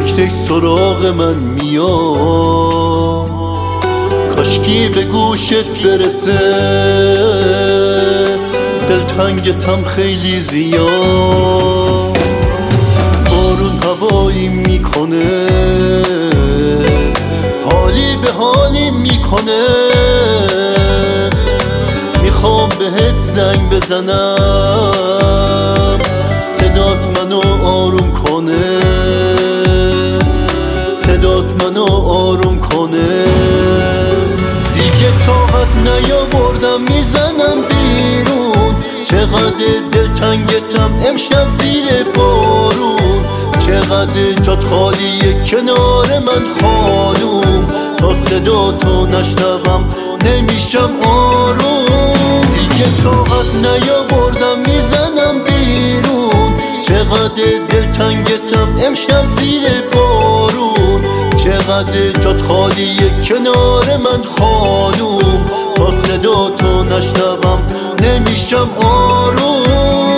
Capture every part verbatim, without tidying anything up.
تک تک سراغ من میاد، کاشکی به گوشت برسه، دلتنگتم خیلی زیاد. بارون هوایی میکنه، حالی به حالی میکنه، میخوام بهت زنگ بزنم، صدات منو آروم کنه، صدات منو آروم کنه. دیگه طاقت نیاوردم میزنم بیرون، چقدر دلتنگتم امشب زیر بارون، چقدر جات خالیه کنار من خانوم، تا صدا تو نشنوم نمیشم آروم. دیگه طاقت نیاوردم میزنم بیرون، چقدر دلتنگتم امشب زیر بارون، چقدر جات خالیه کنار من خانوم، تا صدا تو نشنوم نمیشم آروم.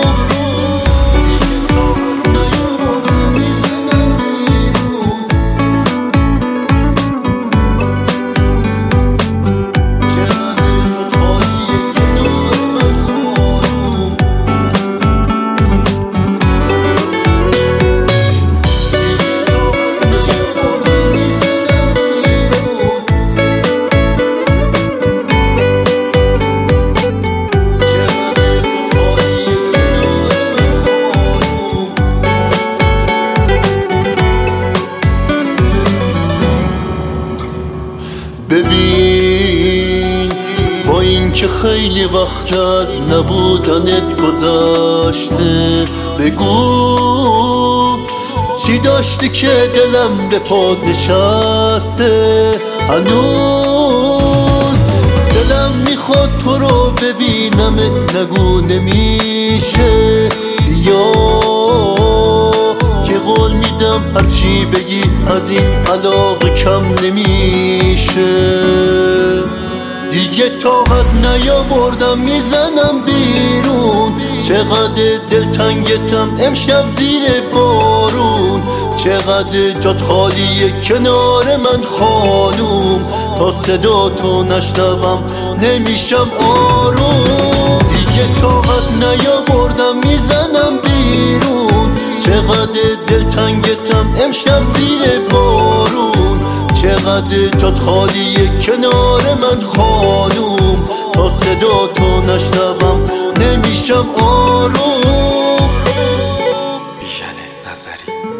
ببین با این که خیلی وقت از نبودنت گذشته، بگو چی داشتی که دلم به پات نشسته. هنوز دلم میخواد تو رو ببینمت، نگو نمیشه، یا که قول میدم هرچی بگی از این علاقه کم نمیشه. دیگه طاقت نیاوردم میزنم بیرون، چقدر دلتنگتم امشب زیر بارون، چقدر جات خالیه کنار من خانوم، تا صدا تو نشنوم نمیشم آروم. دیگه طاقت نیاوردم میزنم بیرون، چقدر دلتنگتم امشب زیر بارون، چقدر جات خالیه کنار من خانوم، تا صدا تو نشنوم نمیشم آروم. بیژن نظری.